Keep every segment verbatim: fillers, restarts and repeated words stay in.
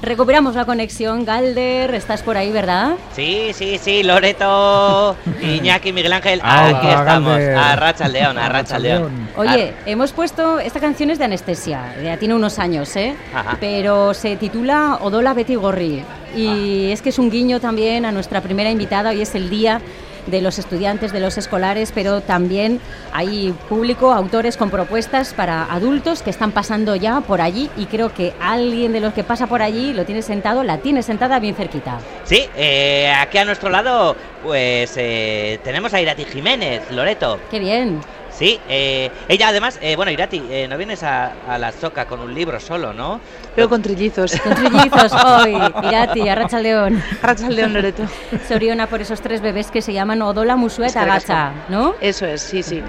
recuperamos la conexión. Galder, estás por ahí, ¿verdad? Sí, sí, sí, Loreto, Iñaki, Miguel Ángel, Ah, aquí estamos, Galder. a Arratsaldeon, a Arratsaldeon. Oye, hemos puesto, esta canción es de Anestesia, ya tiene unos años, ¿eh? Ajá. Pero se titula Odola Beti Gorri y ah. es que es un guiño también a nuestra primera invitada. Hoy es el día de los estudiantes, de los escolares, pero también hay público, autores con propuestas para adultos que están pasando ya por allí, y creo que alguien de los que pasa por allí lo tiene sentado, la tiene sentada bien cerquita. Sí, eh, aquí a nuestro lado pues eh, tenemos a Irati Jiménez, Loreto. ¡Qué bien! Sí, eh, ella además, eh, bueno, Irati, eh, no vienes a, a la Soca con un libro solo, ¿no? Pero con trillizos. Con trillizos hoy, Irati, Arratsaldeon. Arratsaldeon, Loreto. Soriona por esos tres bebés que se llaman Odola Musuet Agacha, ¿no? Eso es, sí, sí.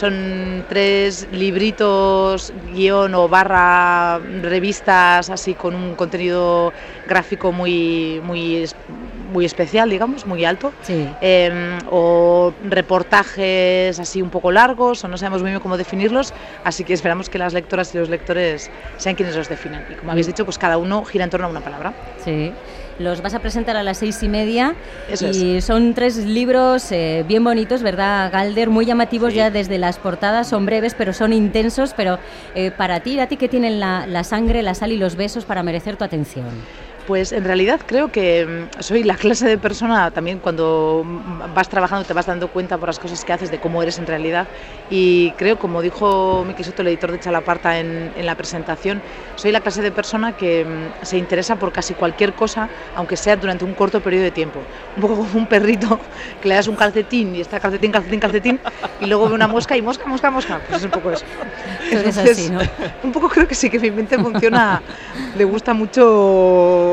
Son tres libritos, guión o barra revistas, así con un contenido gráfico muy, muy, muy especial, digamos, muy alto. Sí. Eh, o reportajes así un poco largos, o no sabemos muy bien cómo definirlos, así que esperamos que las lectoras y los lectores sean quienes los definan. Y como habéis dicho, pues cada uno gira en torno a una palabra. Sí. Los vas a presentar a las seis y media. Eso y es. Son tres libros eh, bien bonitos, ¿verdad, Galder? Muy llamativos, sí. Ya desde las portadas, son breves, pero son intensos. Pero eh, para ti, ¿a ti qué tienen la, la sangre, la sal y los besos para merecer tu atención? Pues en realidad creo que soy la clase de persona, también cuando vas trabajando te vas dando cuenta por las cosas que haces de cómo eres en realidad, y creo, como dijo Miki Soto, el editor de Chalaparta en, en la presentación, soy la clase de persona que se interesa por casi cualquier cosa, aunque sea durante un corto periodo de tiempo. Un poco como un perrito que le das un calcetín y está calcetín, calcetín, calcetín, y luego ve una mosca y mosca, mosca, mosca. Pues es un poco eso. Entonces, es así, ¿no? Un poco creo que sí, que mi mente funciona, le gusta mucho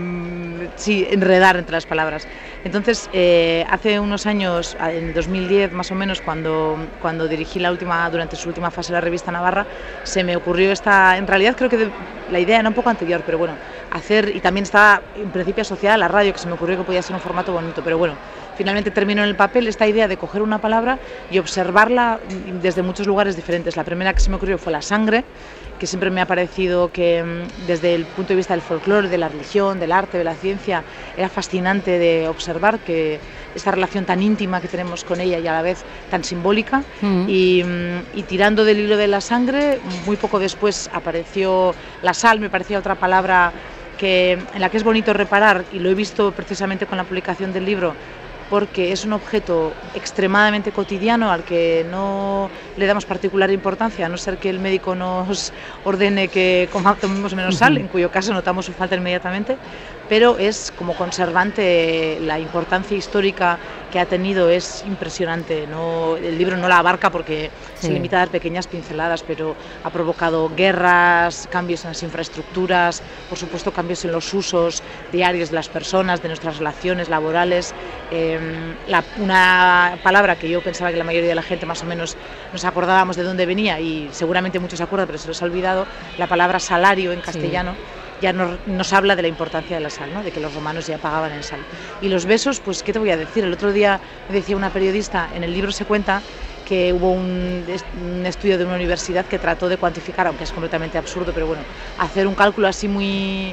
sí, enredar entre las palabras. Entonces, eh, hace unos años, en dos mil diez más o menos, cuando, cuando dirigí la última, durante su última fase la revista Navarra, se me ocurrió esta, en realidad creo que de, la idea era un poco anterior, pero bueno, hacer, y también estaba en principio asociada a la radio, que se me ocurrió que podía ser un formato bonito, pero bueno, finalmente terminó en el papel esta idea de coger una palabra y observarla desde muchos lugares diferentes. La primera que se me ocurrió fue la sangre, que siempre me ha parecido que desde el punto de vista del folclore, de la religión, del arte, de la ciencia, era fascinante de observar que esta relación tan íntima que tenemos con ella y a la vez tan simbólica. Mm. y, y tirando del hilo de la sangre, muy poco después apareció la sal, me parecía otra palabra que, en la que es bonito reparar, y lo he visto precisamente con la publicación del libro, porque es un objeto extremadamente cotidiano al que no le damos particular importancia, a no ser que el médico nos ordene que tomemos menos sal, en cuyo caso notamos su falta inmediatamente, pero es como conservante, la importancia histórica que ha tenido es impresionante. No, el libro no la abarca porque sí. se limita a dar pequeñas pinceladas, pero ha provocado guerras, cambios en las infraestructuras, por supuesto cambios en los usos diarios de las personas, de nuestras relaciones laborales. Eh, la, una palabra que yo pensaba que la mayoría de la gente más o menos nos acordábamos de dónde venía, y seguramente muchos se acuerdan, pero se los ha olvidado, la palabra salario en castellano. Sí. Ya nos, nos habla de la importancia de la sal, ¿no? De que los romanos ya pagaban en sal. Y los besos, pues qué te voy a decir, el otro día me decía una periodista, en el libro se cuenta que hubo un, un estudio de una universidad que trató de cuantificar, aunque es completamente absurdo, pero bueno, hacer un cálculo así muy,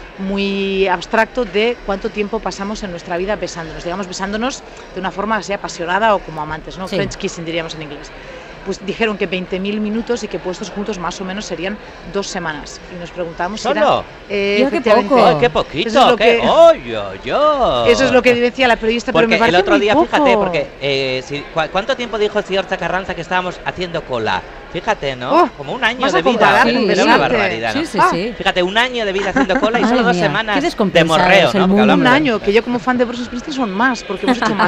muy abstracto de cuánto tiempo pasamos en nuestra vida besándonos, digamos besándonos de una forma así apasionada o como amantes, ¿no? Sí. French kissing diríamos en inglés. Pues dijeron que veinte mil minutos y que puestos juntos más o menos serían dos semanas. Y nos preguntamos si ¿Solo? era... Eh, qué poco. Ay, qué poquito. Eso es lo qué... que, oh, yo, yo. Eso es lo que decía la periodista, porque pero me parece el otro día, muy poco. fíjate, porque eh, si, ¿cu ¿cuánto tiempo dijo el señor Chacarranza que estábamos haciendo cola? Fíjate, ¿no? Oh, como un año de vida. Sí, Era una barbaridad, ¿no? Sí, sí, sí. Fíjate, un año de vida haciendo cola y solo dos mía, semanas de morreo, ¿no? Un año, que yo como fan de Bruce Springsteen son más, porque hemos hecho más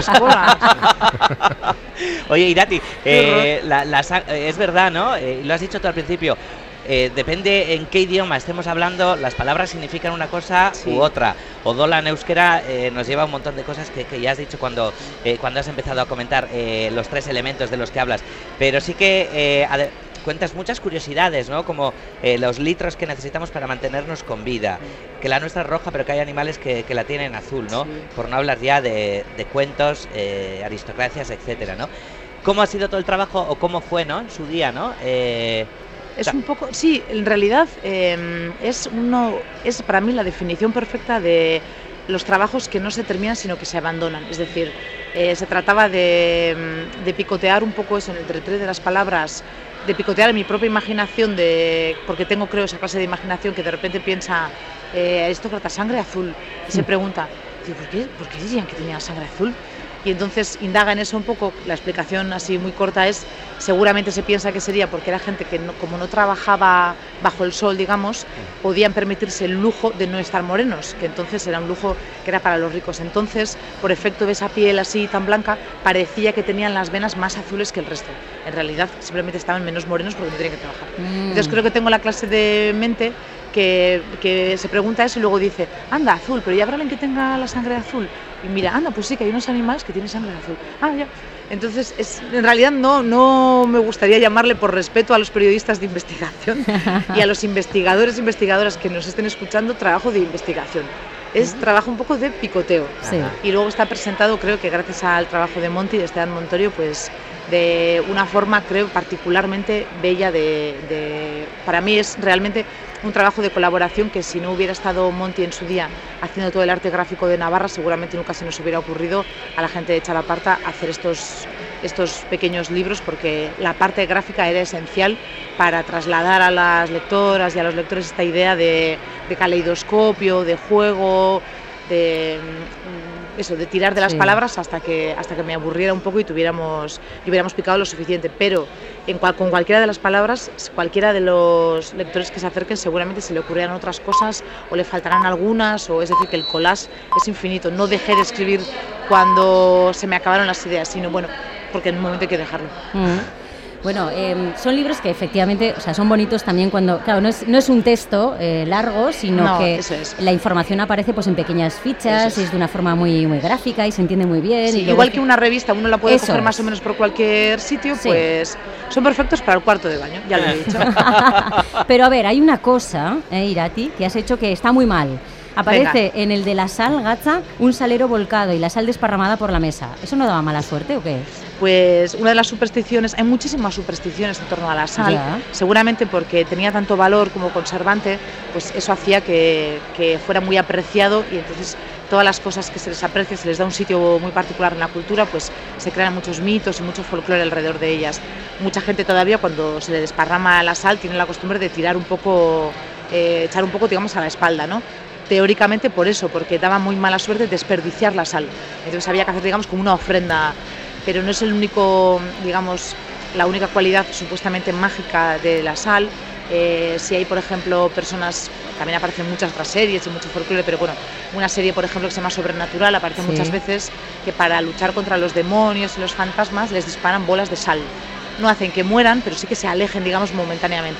cola. Oye, Irati, eh, la, la, es verdad, ¿no? Eh, lo has dicho tú al principio. Eh, depende en qué idioma estemos hablando, las palabras significan una cosa sí. u otra. Odola en euskera eh, nos lleva un montón de cosas que, que ya has dicho cuando, eh, cuando has empezado a comentar eh, los tres elementos de los que hablas. Pero sí que eh, cuentas muchas curiosidades, ¿no? Como eh, los litros que necesitamos para mantenernos con vida. Que la nuestra es roja, pero que hay animales que, que la tienen azul, ¿no? Sí. Por no hablar ya de, de cuentos, eh, aristocracias, etcétera, ¿no? ¿Cómo ha sido todo el trabajo o cómo fue, ¿no? En su día, ¿no? Eh, Es un poco, sí, en realidad eh, es uno, es para mí la definición perfecta de los trabajos que no se terminan sino que se abandonan. Es decir, eh, se trataba de, de picotear un poco eso en el entretre de las palabras, de picotear en mi propia imaginación, de, porque tengo creo esa clase de imaginación que de repente piensa, eh, aristócrata, sangre azul, y se pregunta, ¿por qué, ¿por qué dirían que tenía sangre azul? Y entonces indaga en eso un poco. La explicación así muy corta es, seguramente se piensa que sería porque era gente que no, como no trabajaba bajo el sol, digamos, podían permitirse el lujo de no estar morenos, que entonces era un lujo que era para los ricos. Entonces, por efecto de esa piel así tan blanca, parecía que tenían las venas más azules que el resto. En realidad simplemente estaban menos morenos porque no tenían que trabajar. Mm. Entonces creo que tengo la clase de mente que, que se pregunta eso y luego dice, anda, azul, pero ya habrá alguien que tenga la sangre azul. Y mira, anda, pues sí, que hay unos animales que tienen sangre azul. Ah, ya. Entonces, es, en realidad no, no me gustaría llamarle, por respeto a los periodistas de investigación y a los investigadores e investigadoras que nos estén escuchando, trabajo de investigación. Es trabajo un poco de picoteo. Sí. Y luego está presentado, creo que gracias al trabajo de Monti, de Esteban Montorio, pues de una forma, creo, particularmente bella de, de... Para mí es realmente un trabajo de colaboración que si no hubiera estado Monti en su día haciendo todo el arte gráfico de Navarra, seguramente nunca se nos hubiera ocurrido a la gente de Chalaparta hacer estos, estos pequeños libros, porque la parte gráfica era esencial para trasladar a las lectoras y a los lectores esta idea de, de caleidoscopio, de juego, de... eso, de tirar de las sí. palabras hasta que hasta que me aburriera un poco y tuviéramos y hubiéramos picado lo suficiente, pero en cual, con cualquiera de las palabras, cualquiera de los lectores que se acerquen seguramente se le ocurrirán otras cosas o le faltarán algunas, o es decir, que el collage es infinito. No dejé de escribir cuando se me acabaron las ideas, sino bueno, porque en un momento hay que dejarlo. Mm. Bueno, eh, son libros que efectivamente, o sea, son bonitos también cuando, claro, no es, no es un texto eh, largo, sino no, que es. la información aparece pues en pequeñas fichas, es. y es de una forma muy muy gráfica y se entiende muy bien. Sí, y igual que... que una revista, uno la puede Eso coger es. más o menos por cualquier sitio, sí. pues son perfectos para el cuarto de baño, ya lo he dicho. Pero a ver, hay una cosa, eh, Irati, que has hecho que está muy mal. Aparece Venga. en el de la sal, Gatza, un salero volcado y la sal desparramada por la mesa. ¿Eso no daba mala suerte o qué? Pues una de las supersticiones, hay muchísimas supersticiones en torno a la sal, ya. seguramente porque tenía tanto valor como conservante, pues eso hacía que, que fuera muy apreciado, y entonces todas las cosas que se les aprecia, se les da un sitio muy particular en la cultura, pues se crean muchos mitos y mucho folclore alrededor de ellas. Mucha gente todavía, cuando se le desparrama la sal, tiene la costumbre de tirar un poco, eh, echar un poco, digamos, a la espalda, ¿no? Teóricamente por eso, porque daba muy mala suerte desperdiciar la sal. Entonces había que hacer, digamos, como una ofrenda, pero no es el único, digamos, la única cualidad supuestamente mágica de la sal. Eh, si hay, por ejemplo, personas, también aparecen muchas otras series y mucho folclore, pero bueno, una serie, por ejemplo, que se llama Sobrenatural, aparece sí. muchas veces que para luchar contra los demonios y los fantasmas les disparan bolas de sal. No hacen que mueran, pero sí que se alejen, digamos, momentáneamente.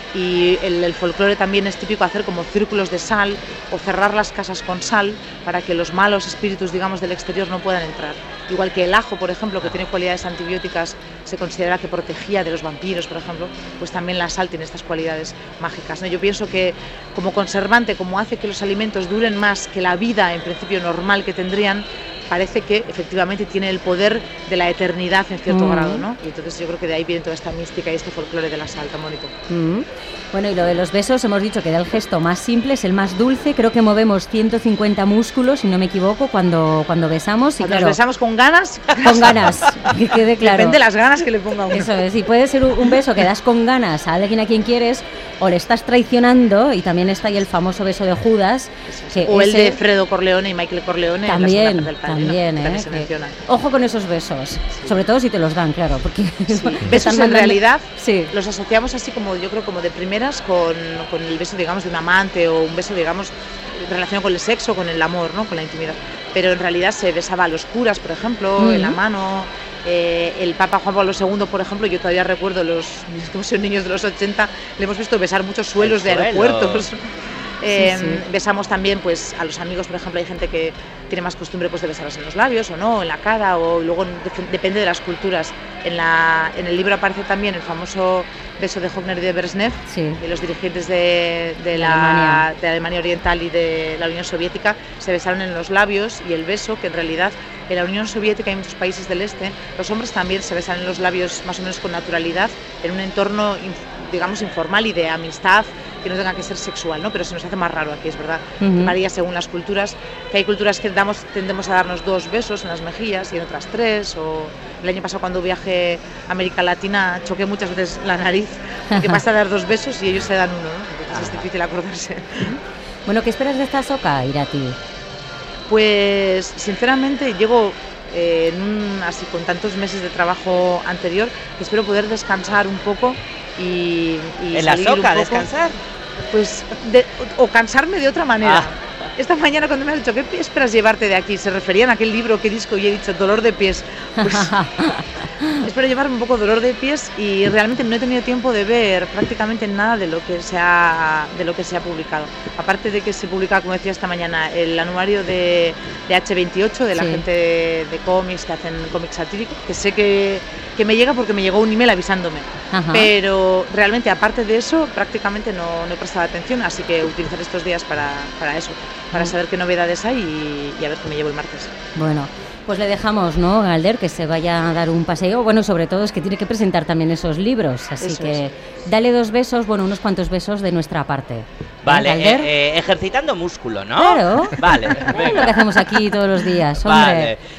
Y el, el folclore también es típico hacer como círculos de sal o cerrar las casas con sal para que los malos espíritus, digamos, del exterior no puedan entrar. Igual que el ajo, por ejemplo, que tiene cualidades antibióticas, se considera que protegía de los vampiros, por ejemplo, pues también la sal tiene estas cualidades mágicas, ¿no? Yo pienso que como conservante, como hace que los alimentos duren más que la vida en principio normal que tendrían, parece que efectivamente tiene el poder de la eternidad en cierto mm. grado, ¿no? Y entonces yo creo que de ahí viene toda esta mística y este folclore de la sal tan bonito. Mm. Bueno, y lo de los besos, hemos dicho que da el gesto más simple, es el más dulce. Creo que movemos ciento cincuenta músculos, si no me equivoco, cuando, cuando besamos. Y cuando claro, nos besamos con ganas. Con ganas, que quede claro. Depende de las ganas que le ponga uno. Eso es, y puede ser un beso que das con ganas a alguien a quien quieres, o le estás traicionando, y también está ahí el famoso beso de Judas. Que o ese, el de Fredo Corleone y Michael Corleone. También, en la del padre, también, ¿no? ¿eh? También se mencionan. Ojo con esos besos, sí. sobre todo si te los dan, claro, porque sí. besos en realidad sí. los asociamos así como, yo creo, como de primeras con, con el beso, digamos, de un amante, o un beso, digamos, relacionado con el sexo, con el amor, ¿no? Con la intimidad. Pero en realidad se besaba a los curas, por ejemplo, mm-hmm. en la mano. Eh, el Papa Juan Pablo segundo, por ejemplo, yo todavía recuerdo, los mismos niños de los ochenta, le hemos visto besar muchos suelos el de suelo. aeropuertos. Eh, sí, sí. Besamos también pues a los amigos, por ejemplo, hay gente que tiene más costumbre pues de besarlos en los labios o no, en la cara, o luego de, depende de las culturas. En, la, en el libro aparece también el famoso beso de Hoffner y de Brezhnev, sí. de los dirigentes de, de, la, Alemania. de Alemania Oriental y de la Unión Soviética, se besaron en los labios, y el beso, que en realidad en la Unión Soviética y en muchos países del este, los hombres también se besan en los labios más o menos con naturalidad, en un entorno, digamos, informal y de amistad, que no tenga que ser sexual, ¿no? Pero se nos hace más raro aquí, es verdad. Uh-huh. Varía según las culturas, que hay culturas que damos, tendemos a darnos dos besos en las mejillas y en otras tres, o el año pasado cuando viajé a América Latina choqué muchas veces la nariz, que basta dar dos besos y ellos se dan uno, ¿no? Entonces es difícil acordarse. Bueno, ¿qué esperas de esta soca, Irati? Pues sinceramente llego eh, en un, así con tantos meses de trabajo anterior, que espero poder descansar un poco y, y ¿En la soca descansar? Pues de, o, o cansarme de otra manera. Ah. Esta mañana cuando me has dicho, ¿qué esperas llevarte de aquí? Se referían a aquel libro, qué disco, y he dicho, dolor de pies. Pues, espero llevarme un poco dolor de pies, y realmente no he tenido tiempo de ver prácticamente nada de lo que se ha, de lo que se ha publicado. Aparte de que se publica, como decía esta mañana, el anuario de, de hache veintiocho, de la sí. gente de, de cómics que hacen cómics satíricos, que sé que, que me llega porque me llegó un email avisándome. Ajá. Pero realmente, aparte de eso, prácticamente no, no he prestado atención, así que utilizaré estos días para, para eso, para saber qué novedades hay y, y a ver qué me llevo el martes. Bueno, pues le dejamos, ¿no, Galder, que se vaya a dar un paseo? Bueno, sobre todo es que tiene que presentar también esos libros, así Eso que es. Dale dos besos, bueno, unos cuantos besos de nuestra parte. Vale, ¿Eh, eh, ejercitando músculo, ¿no? Claro. Vale. Es lo que hacemos aquí todos los días, hombre. Vale.